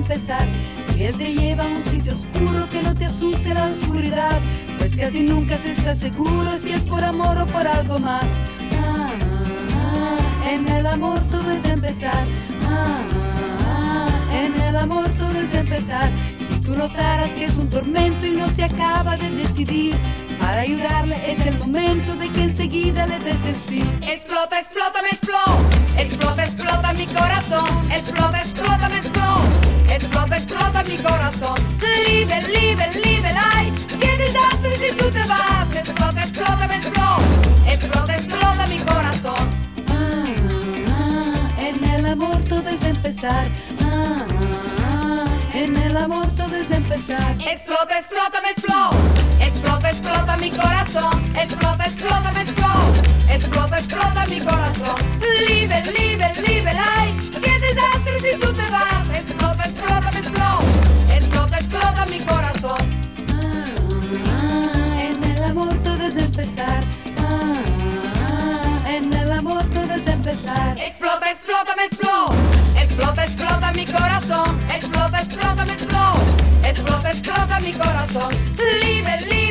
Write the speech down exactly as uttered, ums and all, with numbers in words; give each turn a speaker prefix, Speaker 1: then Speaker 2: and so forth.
Speaker 1: empezar. Si él te lleva a un sitio oscuro, que no te asuste la oscuridad, pues casi nunca se está seguro si es por amor o por algo más. Ah, ah, en el amor todo es empezar. Ah, ah, en el amor todo es empezar. Si tú notaras que es un tormento y no se acaba de decidir, para ayudarle es el momento de que enseguida le des el sí.
Speaker 2: Explota, explota, me explota. Explota, explota mi corazón. Explota, explota, me explota. Explota, explota mi corazón. Liebe, liebe, liebe, ay, qué desastre si tú te vas. Explota, explota, me explota. Explota, explota mi corazón.
Speaker 1: Ah, ah, en el amor todo es empezar. Ah, ah, en el amor todo es empezar.
Speaker 2: Explota, explota, me explota. Explota, explota mi corazón. Explota, explota, me explota. Explota, explota mi corazón. Liebe, liebe, liebe, ay, qué desastre si tú te vas. Explota, explota, me explota. Explota, explota mi corazón.
Speaker 1: Ah, ah, en el amor todo es empezar. Ah, ah, en el amor todo es empezar.
Speaker 2: Explota, explota, me explota. Explota, explota mi corazón. Explota, explota, me explota. Explota, explota mi corazón. Liebe, liebe.